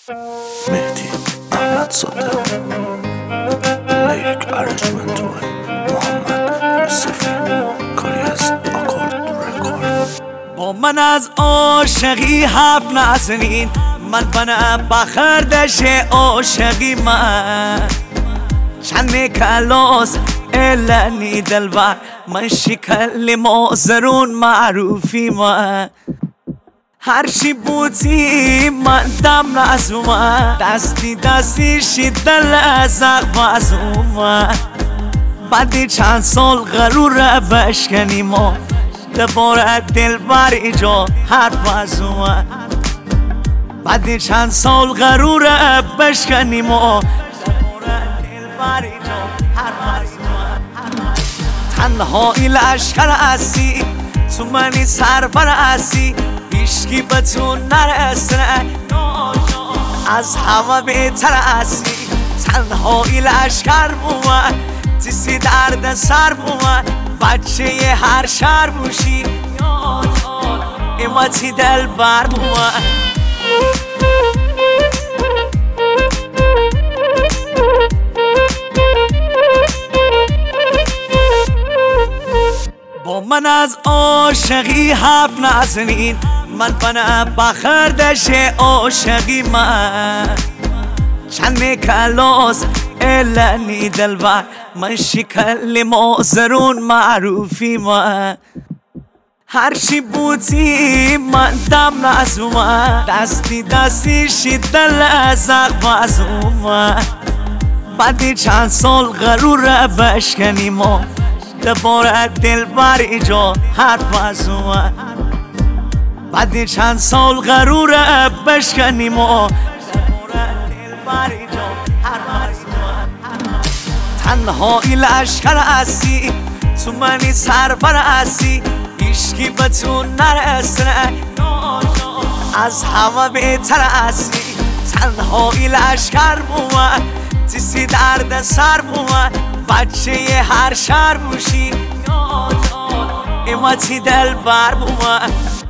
مهدی احمد صادق لیریک ارنجمنت بای محمد یوسفی کاری از آکورد رکورد. با من از عاشقی حرف نزنین، من بنم بخردش عاشقی من چند کلاس الانی دلبر من شکل مازرون معروفی من هرچی بودی من دم نزومن دستی شید دل زخم ازومن بعدی چند سال غرور بشکنیم و دوباره دل بر ایجا حرف ازومن بعدی چند سال غرور بشکنیم و دوباره دل بر ایجا حرف ازومن تنهایی لشکر هستی تو منی سربر هستی هیچکی به تو نرسه از همه بهتر هستی تنهایی لشکر بومن تیسی درد سر بومن بچه هر شهر بوشی ایماتی دل بر بومن با من از عاشقی حرف نزنین، من بنم بخردش عاشقی من چند کلاس الانی دلبر من شکل مازرون معروفی من هرچی بودی من دم نزومن دستی شید دل زخم ازومن بعدی چند سال غرور بشکنیم و دوباره دل بر ایجا حرف ازومن بعدی چند سال غرور بشکنیم و دوباره دل بر ایجا حرف ازومن تنهایی لشکر هستی تو منی سربر هستی هیچکی به تو نرسه از همه بهتر هستی تنهایی لشکر بومن تیسی درد سر بومن بچه هر شهر بوشی ایماتی دل بر بومن